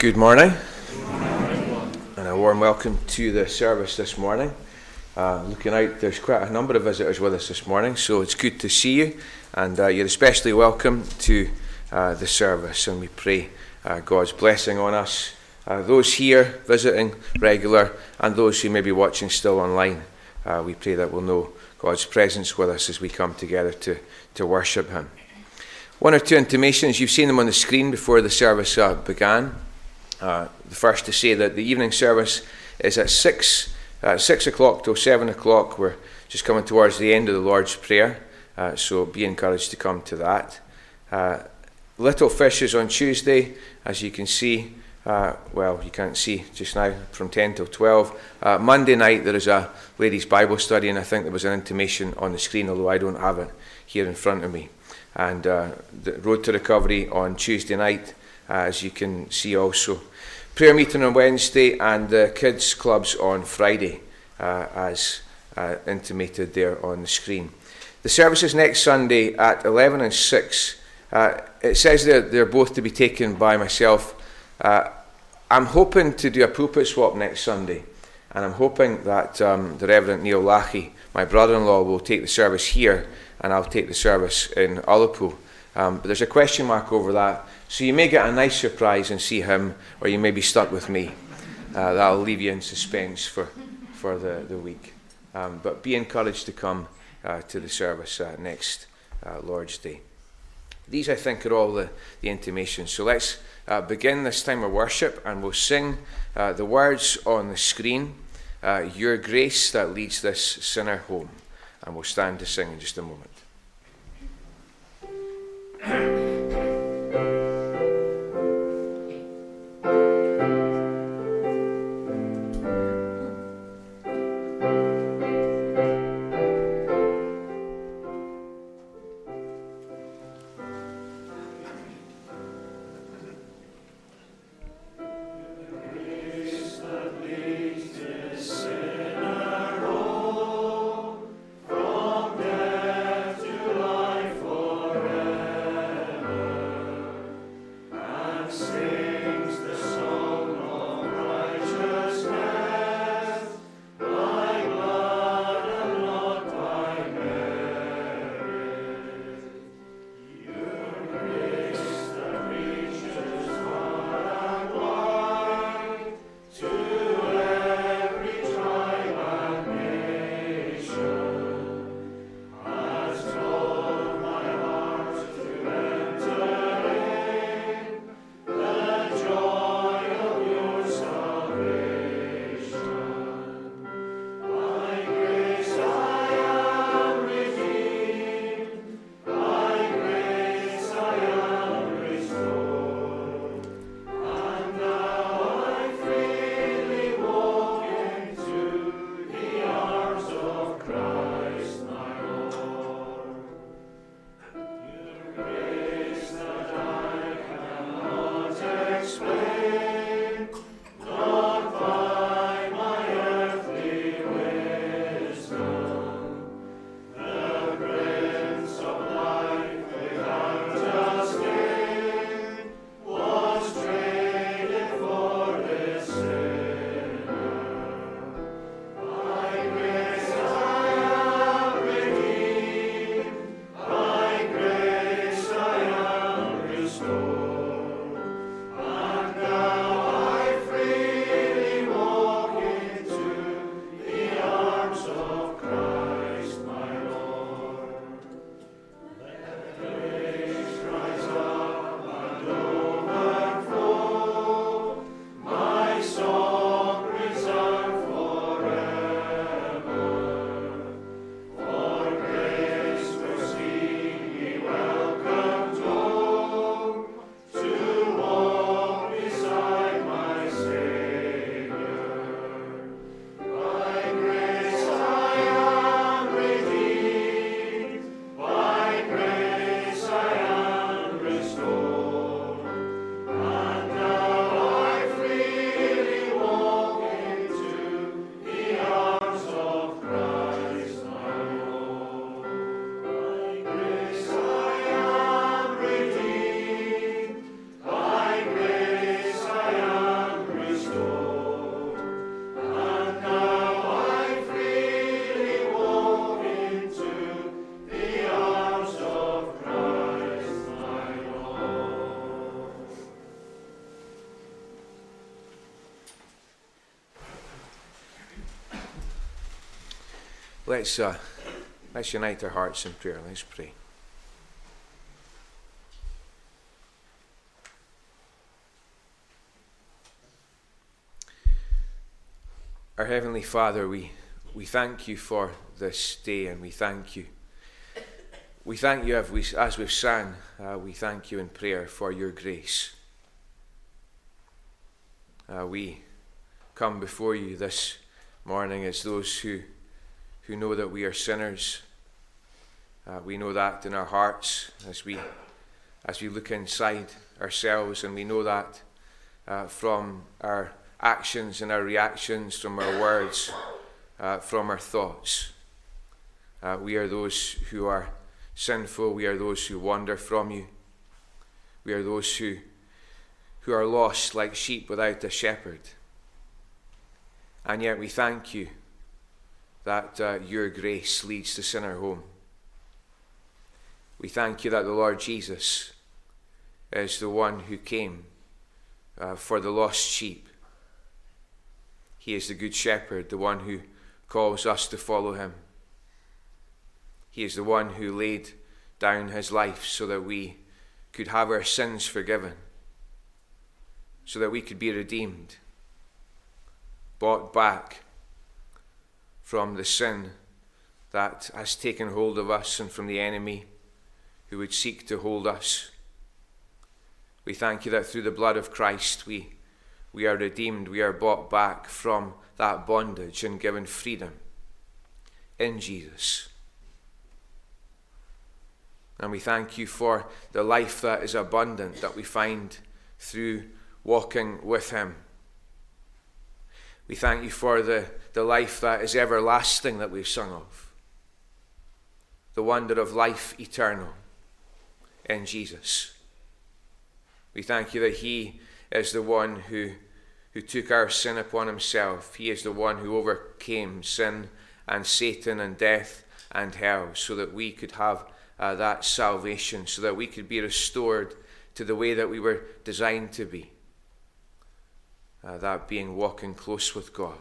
Good morning, and a warm welcome to the service this morning. Looking out, there's quite a number of visitors with us this morning, so it's good to see you, and you're especially welcome to the service, and we pray God's blessing on us, those here visiting regular, and those who may be watching still online. We pray that we'll know God's presence with us as we come together to worship Him. One or two intimations, you've seen them on the screen before the service began. The first to say that the evening service is at 6 o'clock till 7 o'clock. We're just coming towards the end of the Lord's Prayer, so be encouraged to come to that. Little Fishes on Tuesday, as you can see, you can't see just now, from 10 till 12. Monday night there is a ladies' Bible study, and I think there was an intimation on the screen, although I don't have it here in front of me. And the Road to Recovery on Tuesday night, as you can see also. Prayer meeting on Wednesday, and the kids' clubs on Friday, as intimated there on the screen. The services next Sunday at 11 and 6. It says they're both to be taken by myself. I'm hoping to do a pulpit swap next Sunday, and I'm hoping that the Reverend Neil Lackey, my brother-in-law, will take the service here, and I'll take the service in Ullapool. But there's a question mark over that, so you may get a nice surprise and see him, or you may be stuck with me. That'll leave you in suspense for the week. But be encouraged to come to the service next Lord's Day. These, I think, are all the intimations. So let's begin this time of worship, and we'll sing the words on the screen, Your Grace That Leads This Sinner Home. And we'll stand to sing in just a moment. Let's unite our hearts in prayer. Let's pray. Our Heavenly Father, we thank you for this day, and we thank you. We thank you as we've sang, we thank you in prayer for your grace. We come before you this morning as those who know that we are sinners. We know that in our hearts as we look inside ourselves, and we know that from our actions and our reactions, from our words, from our thoughts. We are those who are sinful. We are those who wander from you. We are those who are lost like sheep without a shepherd. And yet we thank you that your grace leads the sinner home. We thank you that the Lord Jesus is the one who came for the lost sheep. He is the good shepherd, the one who calls us to follow him. He is the one who laid down his life so that we could have our sins forgiven, so that we could be redeemed, bought back from the sin that has taken hold of us and from the enemy who would seek to hold us. We thank you that through the blood of Christ we are redeemed, we are bought back from that bondage and given freedom in Jesus. And we thank you for the life that is abundant that we find through walking with him. We thank you for the life that is everlasting that we've sung of. The wonder of life eternal in Jesus. We thank you that he is the one who took our sin upon himself. He is the one who overcame sin and Satan and death and hell, so that we could have that salvation, so that we could be restored to the way that we were designed to be. That being walking close with God.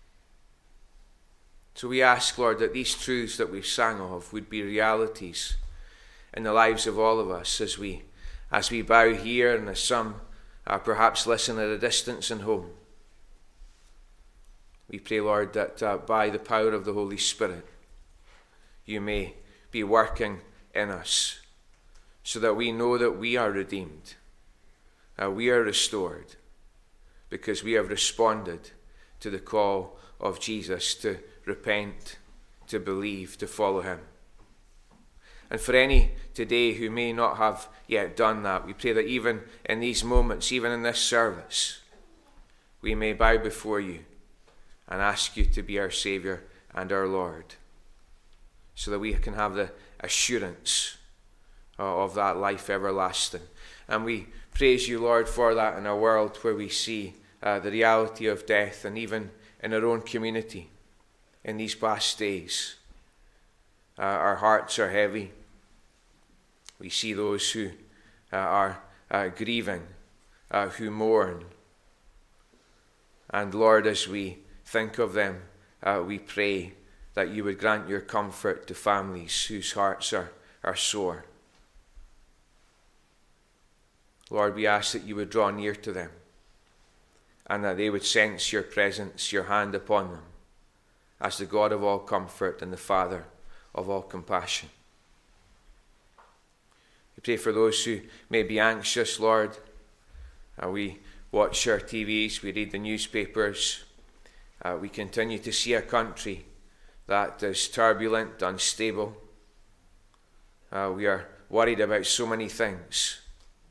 So we ask, Lord, that these truths that we've sang of would be realities in the lives of all of us as we bow here, and as some perhaps listen at a distance and home. We pray, Lord, that by the power of the Holy Spirit, you may be working in us, so that we know that we are redeemed, we are restored, because we have responded to the call of Jesus to repent, to believe, to follow him. And for any today who may not have yet done that, we pray that even in these moments, even in this service, we may bow before you and ask you to be our Saviour and our Lord, so that we can have the assurance of that life everlasting. And we praise you, Lord, for that in a world where we see the reality of death, and even in our own community in these past days. Our hearts are heavy. We see those who are grieving, who mourn. And Lord, as we think of them, we pray that you would grant your comfort to families whose hearts are sore. Lord, we ask that you would draw near to them, and that they would sense your presence, your hand upon them, as the God of all comfort and the Father of all compassion. We pray for those who may be anxious, Lord. We watch our TVs, we read the newspapers. We continue to see a country that is turbulent, unstable. We are worried about so many things.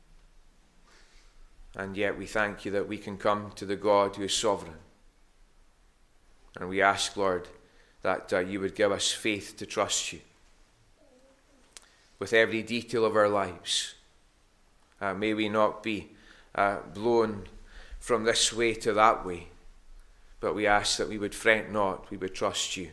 And yet we thank you that we can come to the God who is sovereign. And we ask, Lord, that you would give us faith to trust you with every detail of our lives. May we not be blown from this way to that way, but we ask that we would fret not, we would trust you.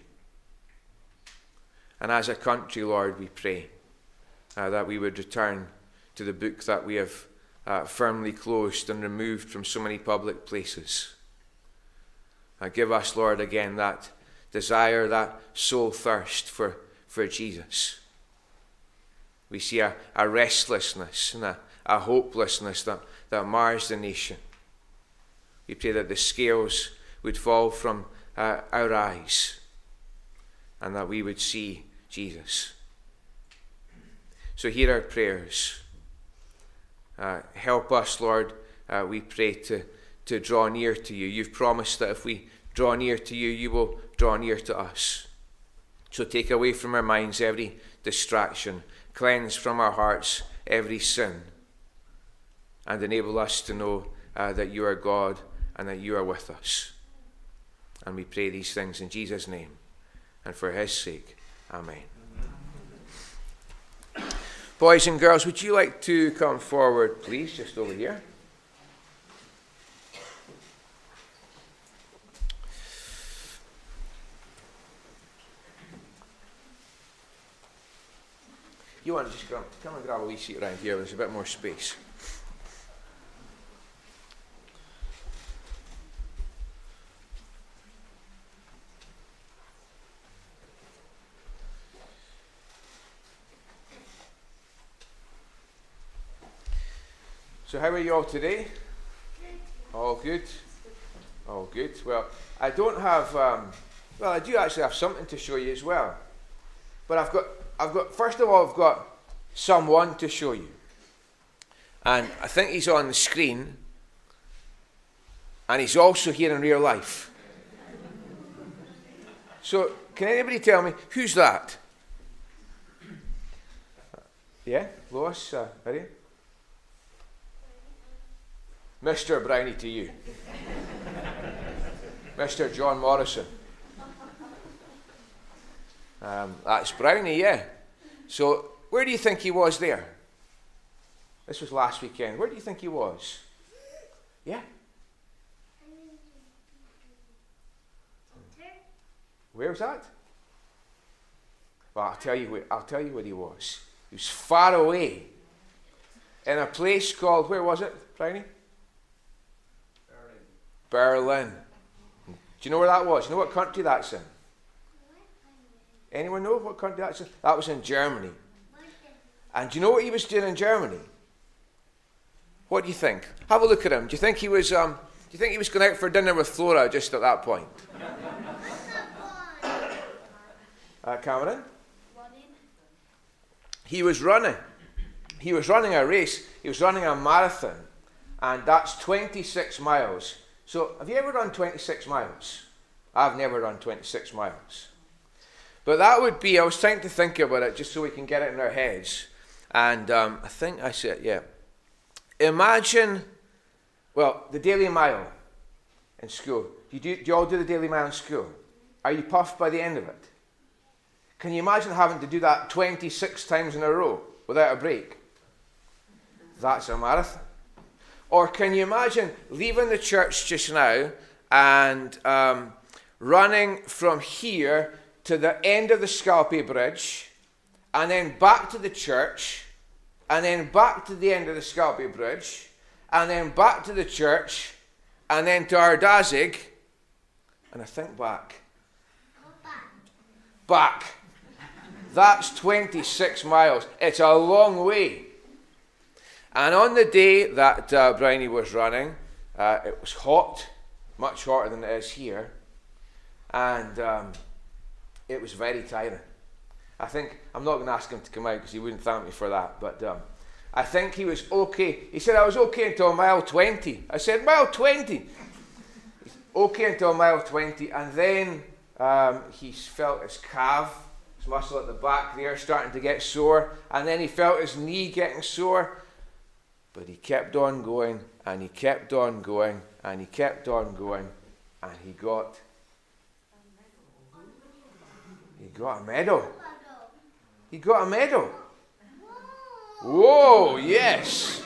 And as a country, Lord, we pray that we would return to the book that we have firmly closed and removed from so many public places. Give us, Lord, again that desire, that soul thirst for Jesus. We see a restlessness and a hopelessness that mars the nation. We pray that the scales would fall from our eyes and that we would see Jesus. So hear our prayers. Help us, Lord, we pray to draw near to you. You've promised that if we draw near to you, you will draw near to us. So take away from our minds every distraction, cleanse from our hearts every sin, and enable us to know that you are God and that you are with us. And we pray these things in Jesus' name and for his sake. Amen. Boys and girls, would you like to come forward, please, just over here? You want to just come and grab a wee seat around here. There's a bit more space. So how are you all today? All good? All good. Well, I don't have, I do actually have something to show you as well. But I've got, first of all, I've got someone to show you. And I think he's on the screen. And he's also here in real life. So, can anybody tell me, who's that? Yeah? Lois? Ready? Mr. Brownie to you. Mr. John Morrison. That's Brownie, yeah. So, where do you think he was there? This was last weekend. Where do you think he was? Yeah? Where was that? Well, I'll tell you where he was. He was far away. In a place called, where was it, Brownie? Berlin. Do you know where that was? Do you know what country that's in? Anyone know what country that's in? That was in Germany. And do you know what he was doing in Germany? What do you think? Have a look at him. Do you think he was going out for dinner with Flora just at that point? Cameron? He was running. He was running a race. He was running a marathon. And that's 26 miles. So, have you ever run 26 miles? I've never run 26 miles. But that would be, I was trying to think about it just so we can get it in our heads. And I think I said, yeah. Imagine, the Daily Mile in school. Do you all do the Daily Mile in school? Are you puffed by the end of it? Can you imagine having to do that 26 times in a row without a break? That's a marathon. Or can you imagine leaving the church just now and running from here to the end of the Scalpay Bridge, and then back to the church, and then back to the end of the Scalpay Bridge, and then back to the church, and then to Ardazig, and I think back. Back. That's 26 miles. It's a long way. And on the day that Bryony was running, it was hot, much hotter than it is here, and it was very tiring. I think, I'm not going to ask him to come out because he wouldn't thank me for that, but I think he was okay. He said, I was okay until mile 20. I said, mile 20? Okay until mile 20, and then he felt his calf, his muscle at the back there starting to get sore, and then he felt his knee getting sore, but he kept on going, and he kept on going, and he kept on going, and he got a medal. He got a medal. Whoa, yes.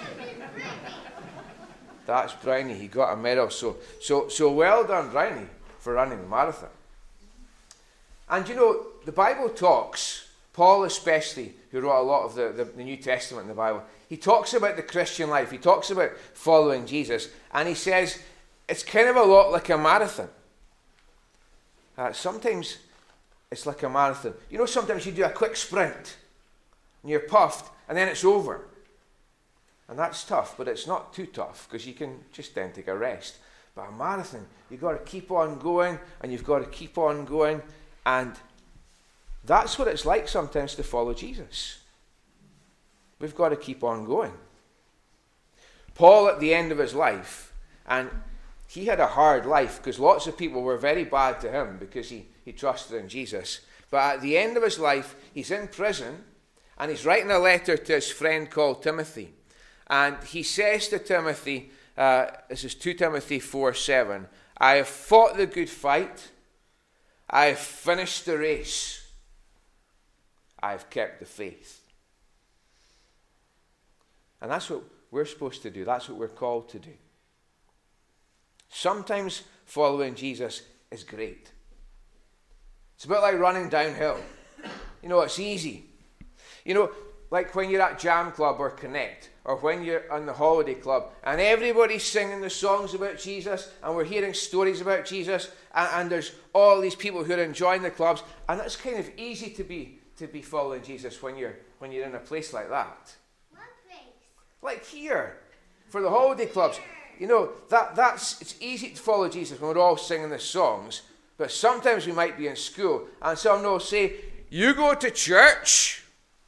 That's Bryony. He got a medal. So well done, Bryony, for running the marathon. And you know, the Bible talks, Paul especially, who wrote a lot of the New Testament in the Bible, he talks about the Christian life. He talks about following Jesus. And he says it's kind of a lot like a marathon. sometimes it's like a marathon. You know, sometimes you do a quick sprint and you're puffed and then it's over. And that's tough, but it's not too tough because you can just then take a rest. But a marathon, you've got to keep on going and you've got to keep on going. And that's what it's like sometimes to follow Jesus. We've got to keep on going. Paul, at the end of his life, and he had a hard life because lots of people were very bad to him because he trusted in Jesus. But at the end of his life, he's in prison and he's writing a letter to his friend called Timothy. And he says to Timothy, this is 2 Timothy 4:7, I have fought the good fight, I have finished the race, I have kept the faith. And that's what we're supposed to do. That's what we're called to do. Sometimes following Jesus is great. It's a bit like running downhill. You know, it's easy. You know, like when you're at Jam Club or Connect, or when you're on the holiday club, and everybody's singing the songs about Jesus, and we're hearing stories about Jesus, and there's all these people who are enjoying the clubs, and it's kind of easy to be following Jesus when you're in a place like that. What place? Like here, for the holiday clubs. You know, it's easy to follow Jesus when we're all singing the songs, but sometimes we might be in school, and someone will say, you go to church?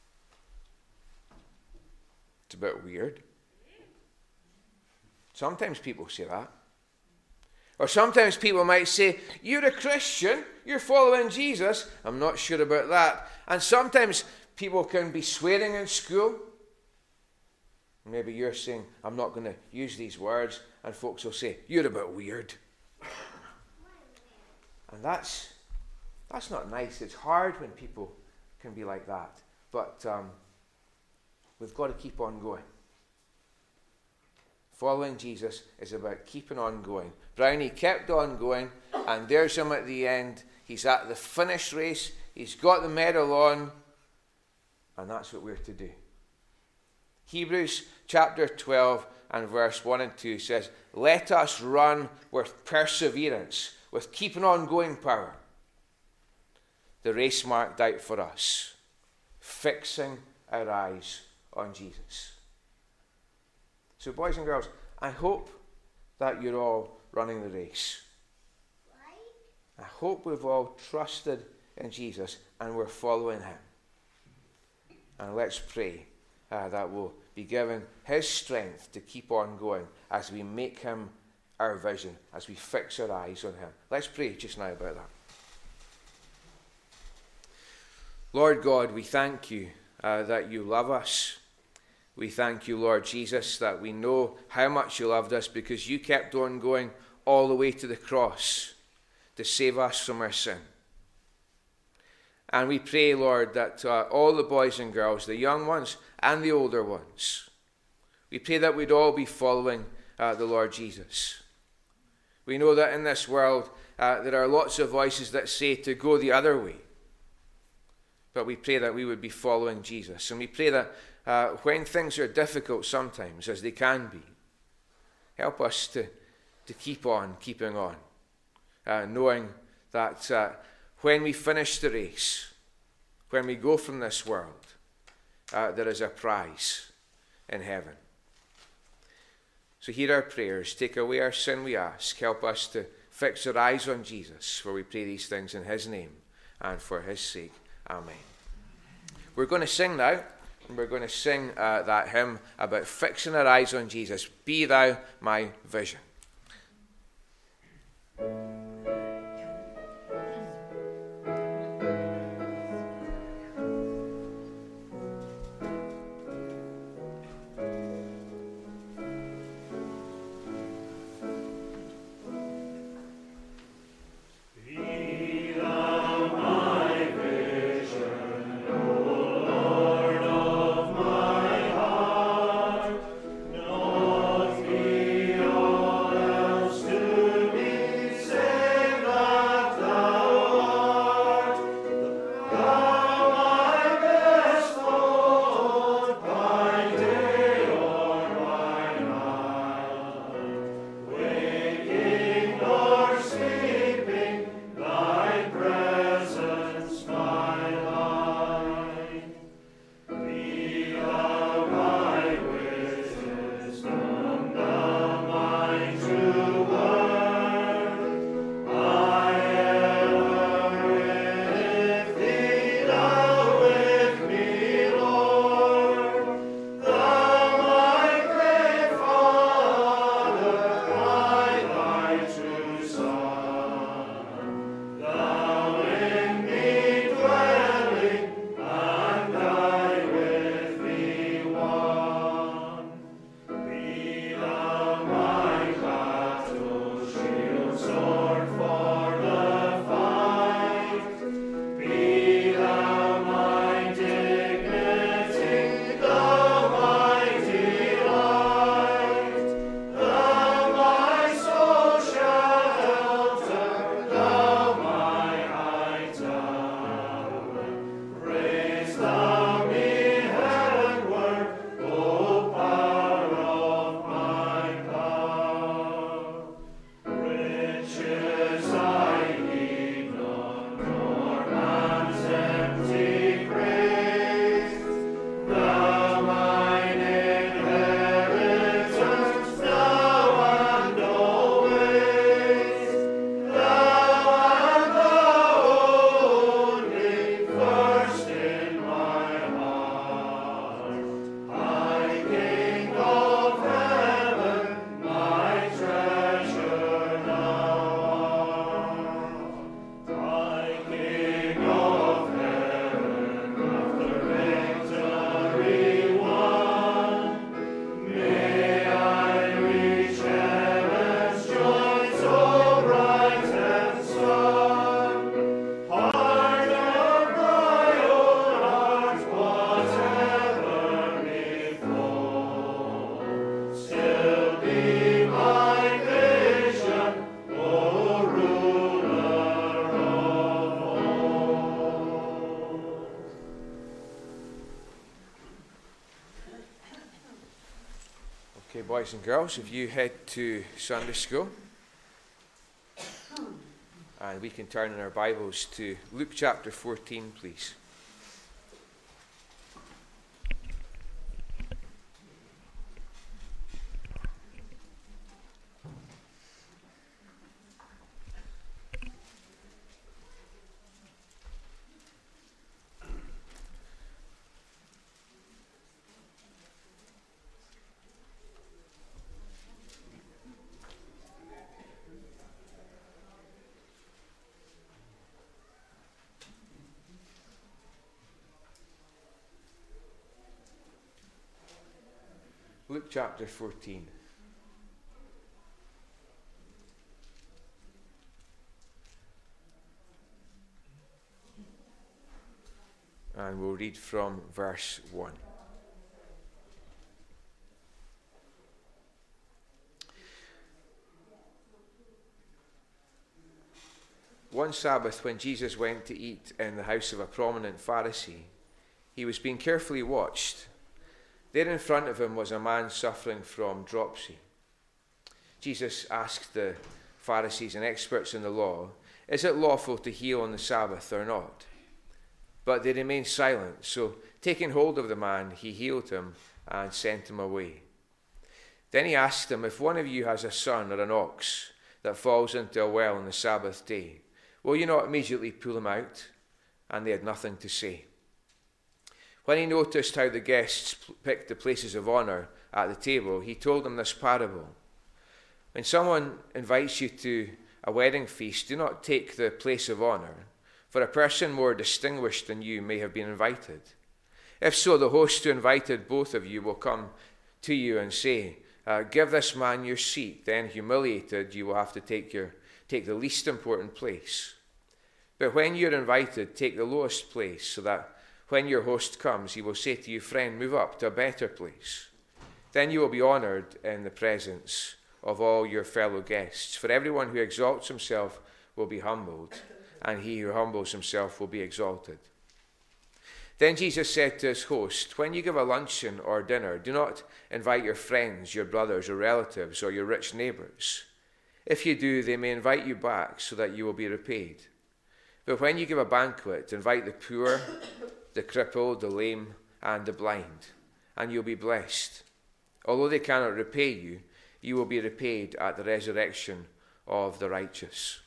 It's a bit weird. Sometimes people say that. Or sometimes people might say, you're a Christian, you're following Jesus. I'm not sure about that. And sometimes people can be swearing in school. Maybe you're saying, I'm not going to use these words. And folks will say, you're a bit weird. And that's not nice. It's hard when people can be like that. But we've got to keep on going. Following Jesus is about keeping on going. Brownie kept on going, and there's him at the end. He's at the finish race. He's got the medal on, and that's what we're to do. Hebrews chapter 12 and verse 1 and 2 says, let us run with perseverance, with keeping on going power, the race marked out for us, fixing our eyes on Jesus. So boys and girls, I hope that you're all running the race. I hope we've all trusted in Jesus and we're following him. And let's pray that we'll be given his strength to keep on going as we make him our vision, as we fix our eyes on him. Let's pray just now about that. Lord God, we thank you that you love us. We thank you, Lord Jesus, that we know how much you loved us because you kept on going all the way to the cross to save us from our sin. And we pray, Lord, that all the boys and girls, the young ones and the older ones, we pray that we'd all be following the Lord Jesus. We know that in this world there are lots of voices that say to go the other way. But we pray that we would be following Jesus. And we pray that when things are difficult sometimes, as they can be, help us to keep on keeping on, knowing that when we finish the race, when we go from this world, there is a prize in heaven. So hear our prayers. Take away our sin, we ask. Help us to fix our eyes on Jesus, for we pray these things in his name and for his sake. Amen. We're going to sing now, and we're going to sing that hymn about fixing our eyes on Jesus. Be thou my vision. Say boys and girls, if you head to Sunday school, and we can turn in our Bibles to Luke chapter 14, please. Luke chapter 14. And we'll read from verse 1. One Sabbath, when Jesus went to eat in the house of a prominent Pharisee, he was being carefully watched. There in front of him was a man suffering from dropsy. Jesus asked the Pharisees and experts in the law, "Is it lawful to heal on the Sabbath or not?" But they remained silent. So, taking hold of the man, he healed him and sent him away. Then he asked them, "If one of you has a son or an ox that falls into a well on the Sabbath day, will you not immediately pull him out?" And they had nothing to say. When he noticed how the guests picked the places of honor at the table, he told them this parable. When someone invites you to a wedding feast, do not take the place of honor, for a person more distinguished than you may have been invited. If so, the host who invited both of you will come to you and say, "Give this man your seat." Then, humiliated, you will have to take the least important place. But when you're invited, take the lowest place, so that when your host comes, he will say to you, "Friend, move up to a better place." Then you will be honored in the presence of all your fellow guests. For everyone who exalts himself will be humbled, and he who humbles himself will be exalted. Then Jesus said to his host, "When you give a luncheon or dinner, do not invite your friends, your brothers or relatives, or your rich neighbors. If you do, they may invite you back so that you will be repaid. But when you give a banquet, invite the poor, the crippled, the lame, and the blind, and you'll be blessed. Although they cannot repay you, you will be repaid at the resurrection of the righteous."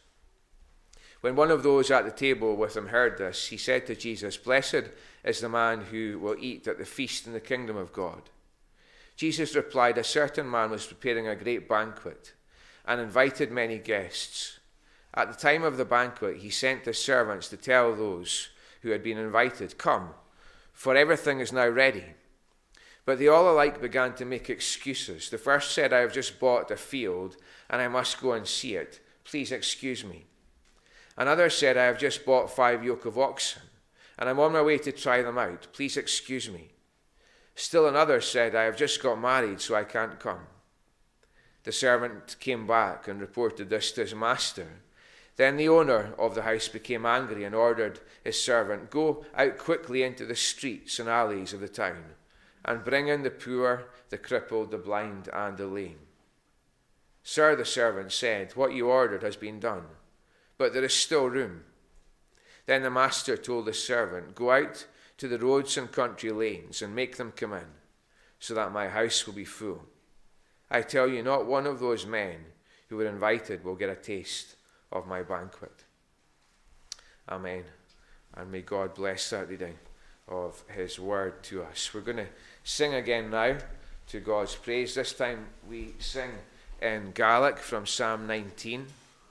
When one of those at the table with him heard this, he said to Jesus, "Blessed is the man who will eat at the feast in the kingdom of God." Jesus replied, "A certain man was preparing a great banquet and invited many guests. At the time of the banquet, he sent his servants to tell those who had been invited, 'Come, for everything is now ready.' But they all alike began to make excuses. The first said, 'I have just bought a field and I must go and see it. Please excuse me.' Another said, 'I have just bought 5 yoke of oxen and I'm on my way to try them out. Please excuse me.' Still another said, 'I have just got married, so I can't come.' The servant came back and reported this to his master. Then the owner of the house became angry and ordered his servant, 'Go out quickly into the streets and alleys of the town and bring in the poor, the crippled, the blind, and the lame.' 'Sir,' the servant said, 'what you ordered has been done, but there is still room.' Then the master told his servant, 'Go out to the roads and country lanes and make them come in, so that my house will be full. I tell you, not one of those men who were invited will get a taste of my banquet.'" Amen. And may God bless that reading of his word to us. We're going to sing again now to God's praise. This time we sing in Gaelic from Psalm 19.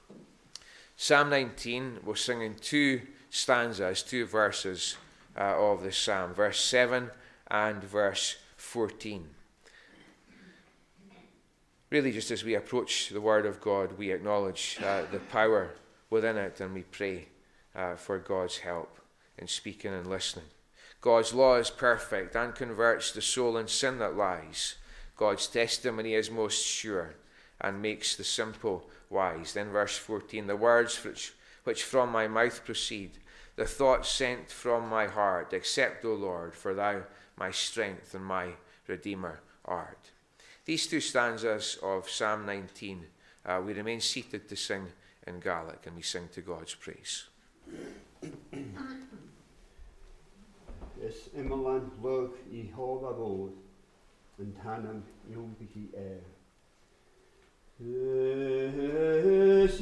Psalm 19, we're singing 2 stanzas, 2 verses of the psalm, verse 7 and verse 14. Really, just as we approach the Word of God, we acknowledge the power within it, and we pray for God's help in speaking and listening. God's law is perfect and converts the soul in sin that lies. God's testimony is most sure and makes the simple wise. Then verse 14, "The words which from my mouth proceed, the thoughts sent from my heart, accept, O Lord, for thou my strength and my Redeemer art." these two stanzas of Psalm 19, we remain seated to sing in Gaelic, and we sing to God's praise. Yes, Immerland lug I hoga bod, and tanam yumbiki air. Yes,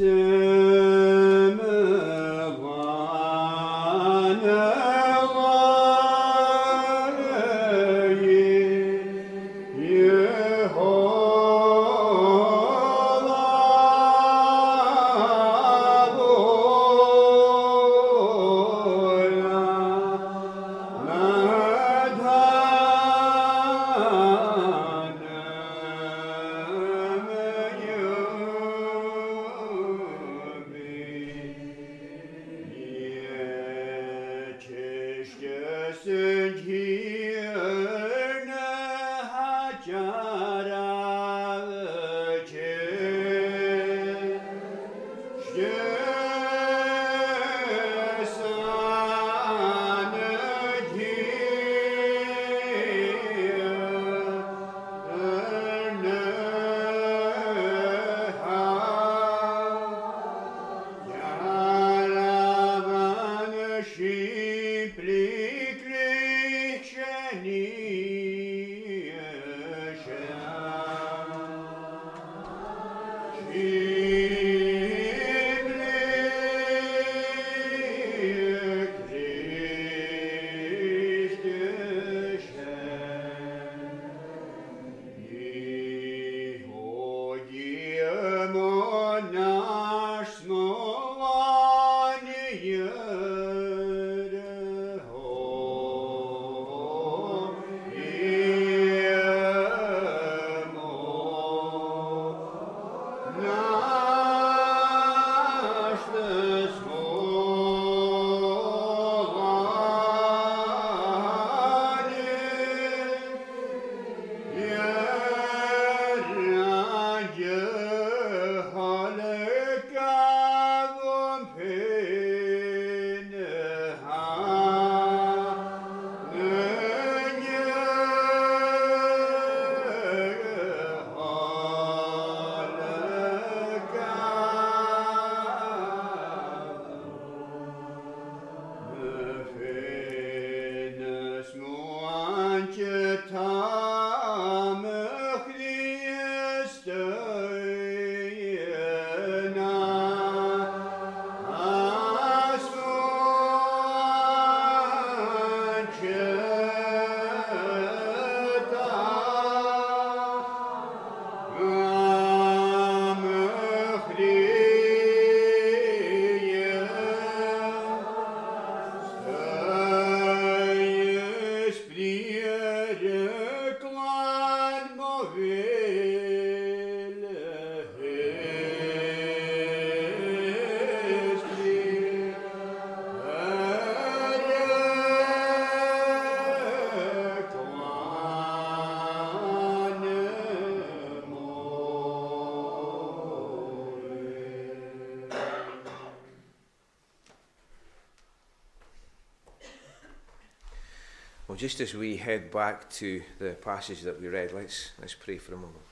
Well, just as we head back to the passage that we read, let's pray for a moment.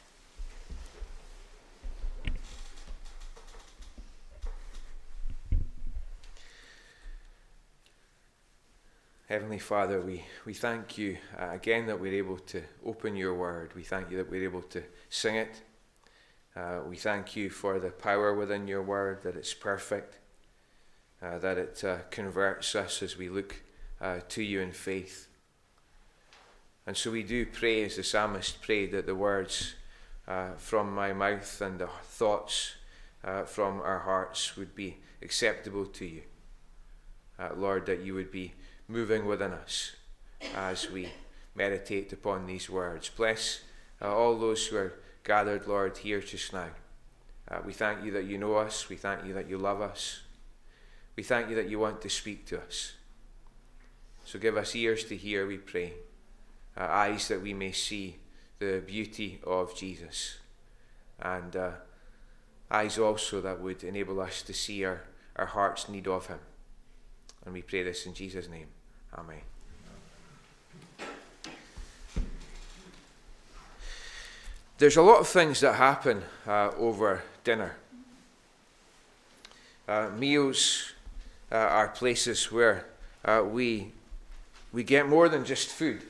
Heavenly Father, we thank you again that we're able to open your word. We thank you that we're able to sing it. We thank you for the power within your word, that it's perfect, that it converts us as we look to you in faith. And so we do pray, as the psalmist prayed, that the words from my mouth and the thoughts from our hearts would be acceptable to you. Lord, that you would be moving within us as we meditate upon these words. Bless all those who are gathered, Lord, here just now. We thank you that you know us. We thank you that you love us. We thank you that you want to speak to us. So give us ears to hear, we pray, eyes that we may see the beauty of Jesus, and eyes also that would enable us to see our heart's need of him. And we pray this in Jesus' name. Amen. There's a lot of things that happen over dinner. Meals are places where we get more than just food.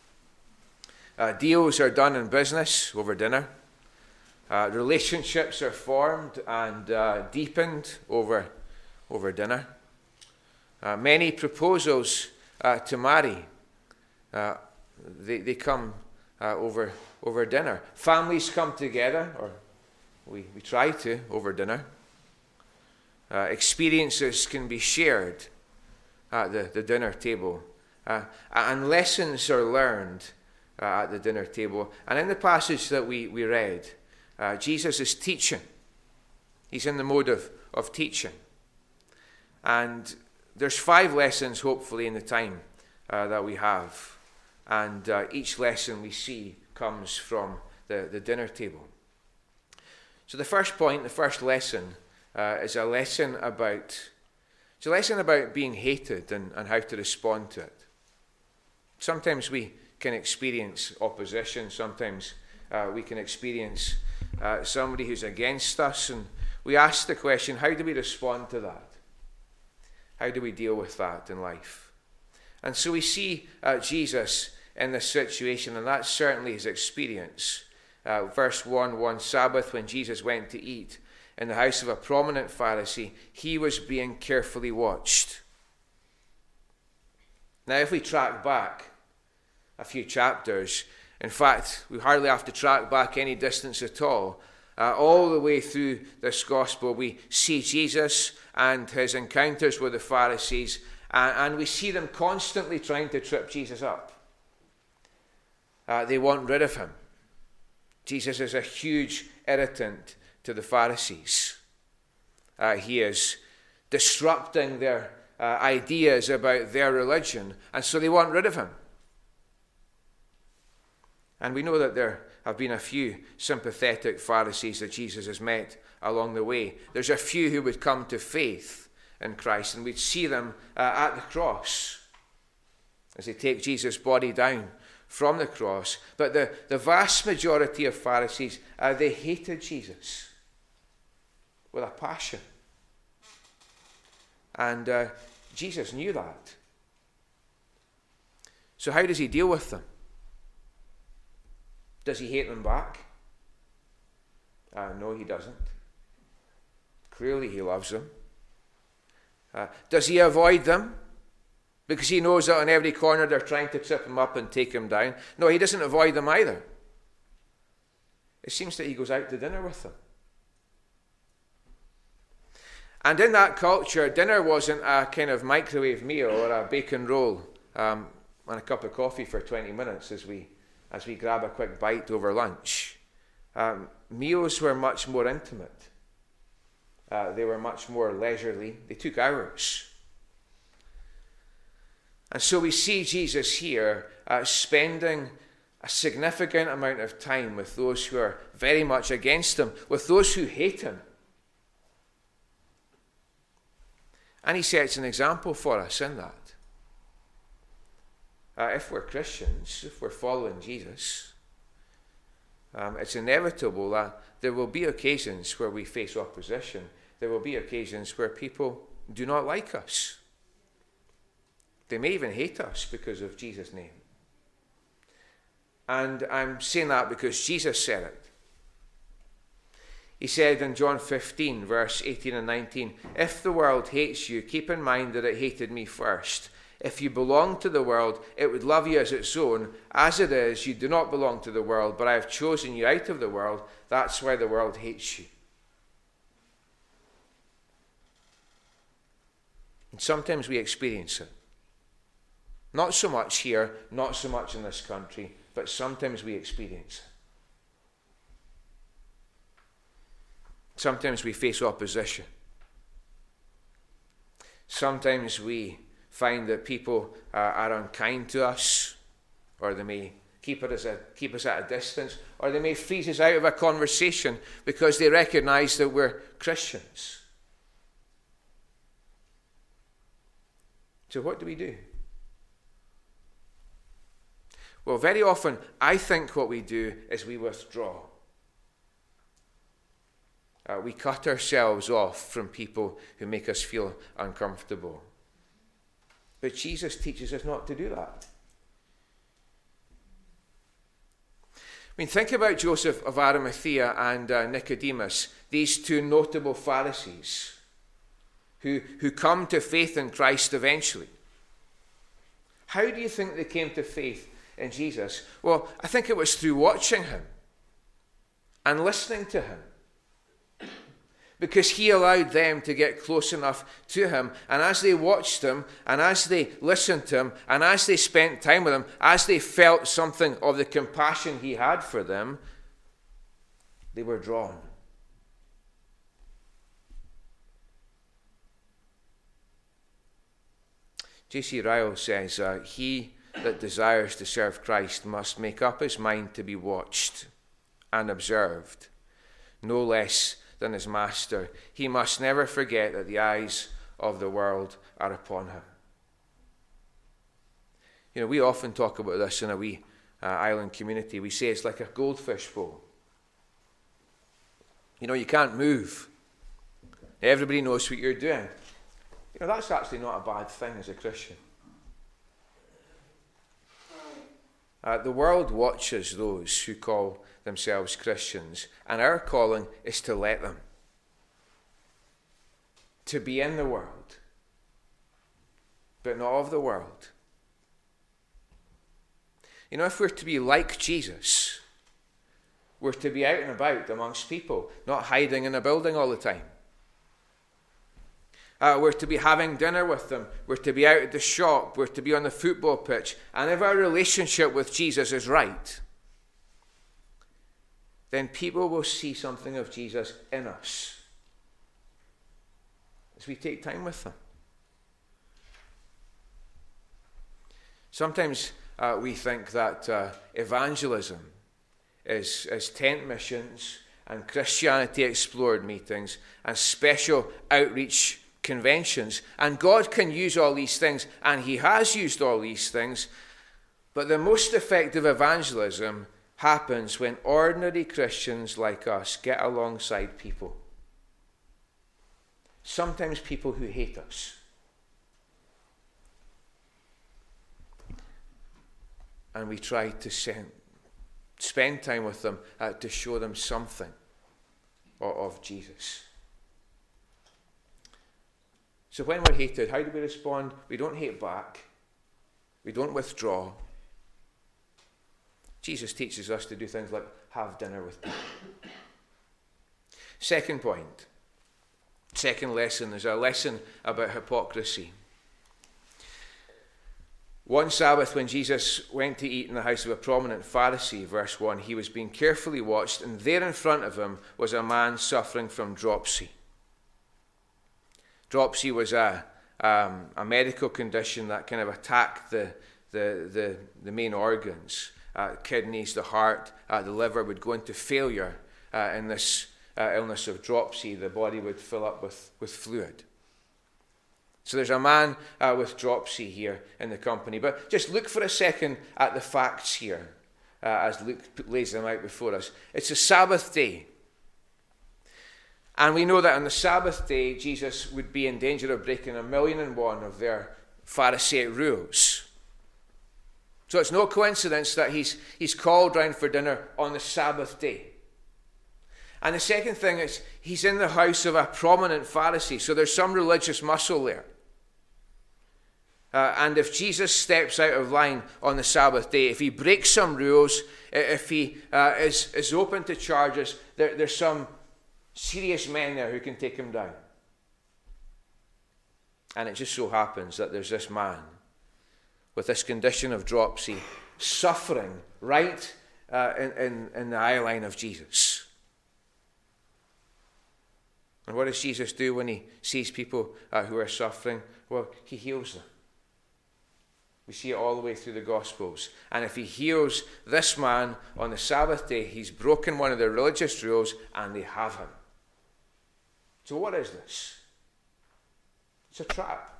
Deals are done in business over dinner. Relationships are formed and deepened over dinner. Many proposals to marry, they come over dinner. Families come together, or we try to, over dinner. Experiences can be shared at the dinner table. And lessons are learned at the dinner table. And in the passage that we read, Jesus is teaching. He's in the mode of teaching. And there's 5 lessons, hopefully, in the time that we have. And each lesson we see comes from the dinner table. So the first point, the first lesson, is a lesson about being hated and how to respond to it. Sometimes we can experience opposition. Sometimes we can experience somebody who's against us. And we ask the question, how do we respond to that? How do we deal with that in life? And so we see Jesus in this situation, and that's certainly his experience. Verse 1, one Sabbath when Jesus went to eat in the house of a prominent Pharisee, he was being carefully watched. Now, if we track back a few chapters, in fact, we hardly have to track back any distance at all the way through this gospel, we see Jesus and his encounters with the Pharisees, and we see them constantly trying to trip Jesus up. They want rid of him. Jesus is a huge irritant to the Pharisees. He is disrupting their ideas about their religion, and so they want rid of him. And we know that there have been a few sympathetic Pharisees that Jesus has met along the way. There's a few who would come to faith in Christ, and we'd see them at the cross as they take Jesus' body down from the cross. But the vast majority of Pharisees, they hated Jesus with a passion. And Jesus knew that. So how does he deal with them? Does he hate them back? No, he doesn't. Clearly he loves them. Does he avoid them? Because he knows that on every corner they're trying to trip him up and take him down. No, he doesn't avoid them either. It seems that he goes out to dinner with them. And in that culture, dinner wasn't a kind of microwave meal or a bacon roll and a cup of coffee for 20 minutes as we grab a quick bite over lunch. Meals were much more intimate. They were much more leisurely. They took hours. And so we see Jesus here spending a significant amount of time with those who are very much against him, with those who hate him. And he sets an example for us in that. If we're Christians, if we're following Jesus, it's inevitable that there will be occasions where we face opposition. There will be occasions where people do not like us. They may even hate us because of Jesus' name. And I'm saying that because Jesus said it. He said in John 15, verse 18 and 19, "If the world hates you, keep in mind that it hated me first. If you belong to the world, it would love you as its own. As it is, you do not belong to the world, but I have chosen you out of the world. That's why the world hates you." And sometimes we experience it. Not so much here, not so much in this country, but sometimes we experience it. Sometimes we face opposition. Sometimes we find that people are unkind to us, or they may keep us at a distance, or they may freeze us out of a conversation because they recognize that we're Christians. So what do we do? Well, very often, I think what we do is we withdraw. We cut ourselves off from people who make us feel uncomfortable. But Jesus teaches us not to do that. I mean, think about Joseph of Arimathea and Nicodemus, these two notable Pharisees who come to faith in Christ eventually. How do you think they came to faith in Jesus? Well, I think it was through watching him and listening to him. Because he allowed them to get close enough to him. And as they watched him, and as they listened to him, and as they spent time with him, as they felt something of the compassion he had for them, they were drawn. J.C. Ryle says, he that desires to serve Christ must make up his mind to be watched and observed, no less than his master. He must never forget that the eyes of the world are upon him. You know, we often talk about this in a wee island community. We say it's like a goldfish bowl. You know, you can't move. Everybody knows what you're doing. You know, that's actually not a bad thing as a Christian. The world watches those who call themselves Christians, and our calling is to let them. To be in the world, but not of the world. You know, if we're to be like Jesus, we're to be out and about amongst people, not hiding in a building all the time. We're to be having dinner with them. We're to be out at the shop. We're to be on the football pitch. And if our relationship with Jesus is right, then people will see something of Jesus in us as we take time with them. Sometimes we think that evangelism is tent missions and Christianity Explored meetings and special outreach conventions. And God can use all these things, and he has used all these things. But the most effective evangelism happens when ordinary Christians like us get alongside people. Sometimes people who hate us. And we try to spend time with them to show them something of Jesus. So when we're hated, how do we respond? We don't hate back. We don't withdraw. Jesus teaches us to do things like have dinner with people. Second point. Second lesson is a lesson about hypocrisy. One Sabbath when Jesus went to eat in the house of a prominent Pharisee, verse 1, he was being carefully watched, and there in front of him was a man suffering from dropsy. Dropsy was a medical condition that kind of attacked the main organs. Kidneys, the heart, the liver would go into failure in this illness of dropsy. The body would fill up with fluid. So there's a man with dropsy here in the company. But just look for a second at the facts here as Luke lays them out before us. It's a Sabbath day. And we know that on the Sabbath day, Jesus would be in danger of breaking 1,000,001 of their Pharisaic rules. So it's no coincidence that he's called round for dinner on the Sabbath day. And the second thing is he's in the house of a prominent Pharisee, so there's some religious muscle there. And if Jesus steps out of line on the Sabbath day, if he breaks some rules, if he is open to charges, there's some serious men there who can take him down. And it just so happens that there's this man with this condition of dropsy suffering right in the eye line of Jesus. And what does Jesus do when he sees people who are suffering? Well, he heals them. We see it all the way through the Gospels. And if he heals this man on the Sabbath day, he's broken one of the religious rules and they have him. So what is this? It's a trap.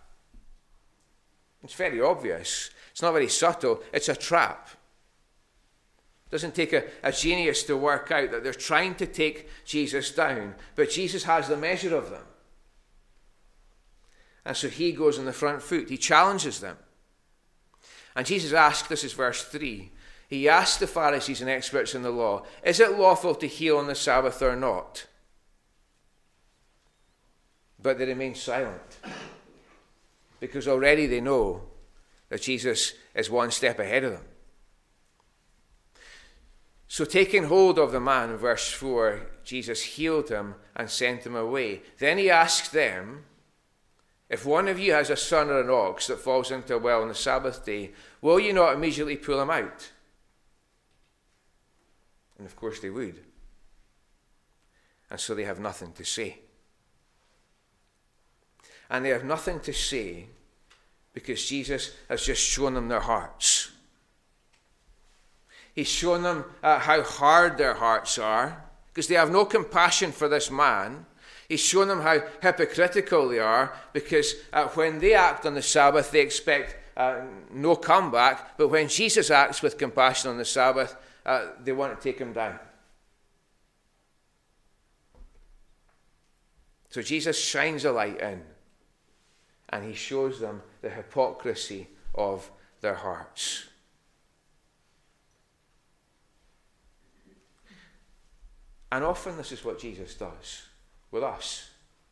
It's very obvious. It's not very subtle. It's a trap. It doesn't take a genius to work out that they're trying to take Jesus down, but Jesus has the measure of them. And so he goes on the front foot. He challenges them. And Jesus asked, this is verse 3, he asked the Pharisees and experts in the law, is it lawful to heal on the Sabbath or not? But they remain silent, because already they know that Jesus is one step ahead of them. So taking hold of the man, in verse 4, Jesus healed him and sent him away. Then he asked them, if one of you has a son or an ox that falls into a well on the Sabbath day, will you not immediately pull him out? And of course they would. And so they have nothing to say. And they have nothing to say because Jesus has just shown them their hearts. He's shown them how hard their hearts are, because they have no compassion for this man. He's shown them how hypocritical they are, because when they act on the Sabbath, they expect no comeback. But when Jesus acts with compassion on the Sabbath, they want to take him down. So Jesus shines a light in, and he shows them the hypocrisy of their hearts. And often this is what Jesus does with us.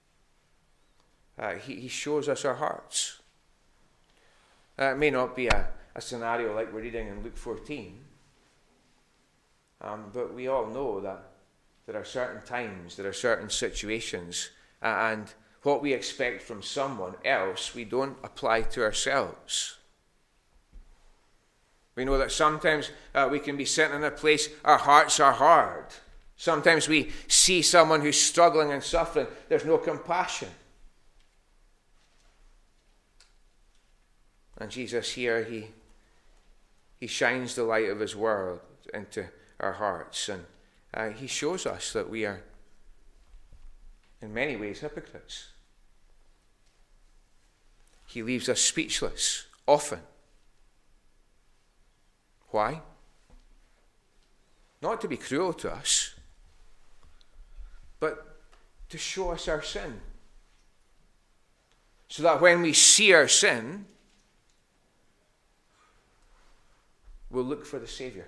He shows us our hearts. It may not be a scenario like we're reading in Luke 14, but we all know that there are certain times, there are certain situations, and what we expect from someone else, we don't apply to ourselves. We know that sometimes we can be sitting in a place, our hearts are hard. Sometimes we see someone who's struggling and suffering. There's no compassion. And Jesus here, he shines the light of his word into our hearts. And he shows us that we are, in many ways, hypocrites. He leaves us speechless, often. Why? Not to be cruel to us, but to show us our sin. So that when we see our sin, we'll look for the Savior.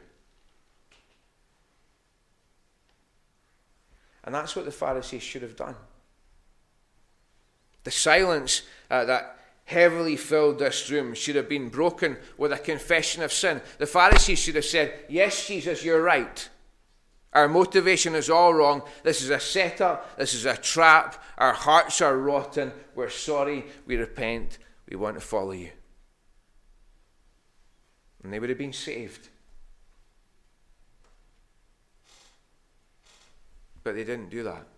And that's what the Pharisees should have done. The silence that heavily filled this room should have been broken with a confession of sin. The Pharisees should have said, yes, Jesus, you're right. Our motivation is all wrong. This is a setup. This is a trap. Our hearts are rotten. We're sorry. We repent. We want to follow you. And they would have been saved. But they didn't do that.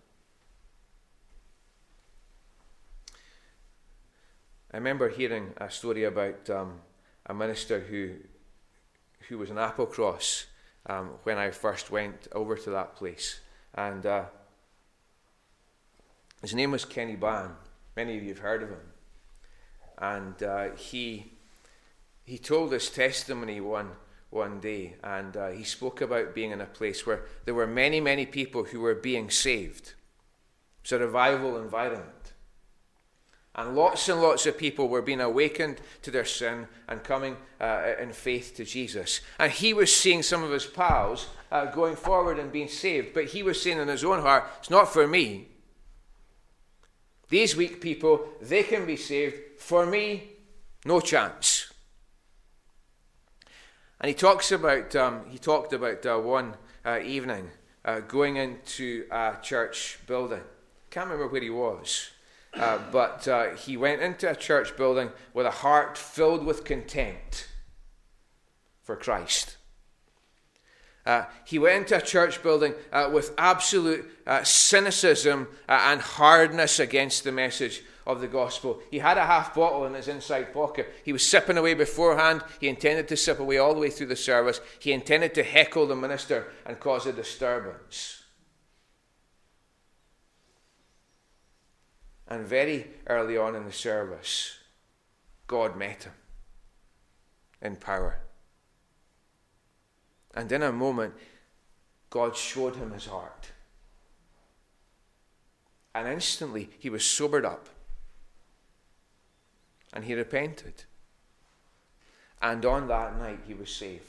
I remember hearing a story about a minister who was in Applecross when I first went over to that place. And his name was Kenny Ban. Many of you have heard of him. And he told his testimony one day, and he spoke about being in a place where there were many, many people who were being saved. It's a revival environment. And lots of people were being awakened to their sin and coming in faith to Jesus. And he was seeing some of his pals going forward and being saved. But he was saying in his own heart, it's not for me. These weak people, they can be saved. For me, no chance. And he talked about one evening going into a church building. Can't remember where he was. But he went into a church building with a heart filled with contempt for Christ. He went into a church building with absolute cynicism and hardness against the message of the gospel. He had a half bottle in his inside pocket. He was sipping away beforehand. He intended to sip away all the way through the service. He intended to heckle the minister and cause a disturbance. And very early on in the service, God met him in power. And in a moment, God showed him his heart. And instantly, he was sobered up. And he repented. And on that night, he was saved.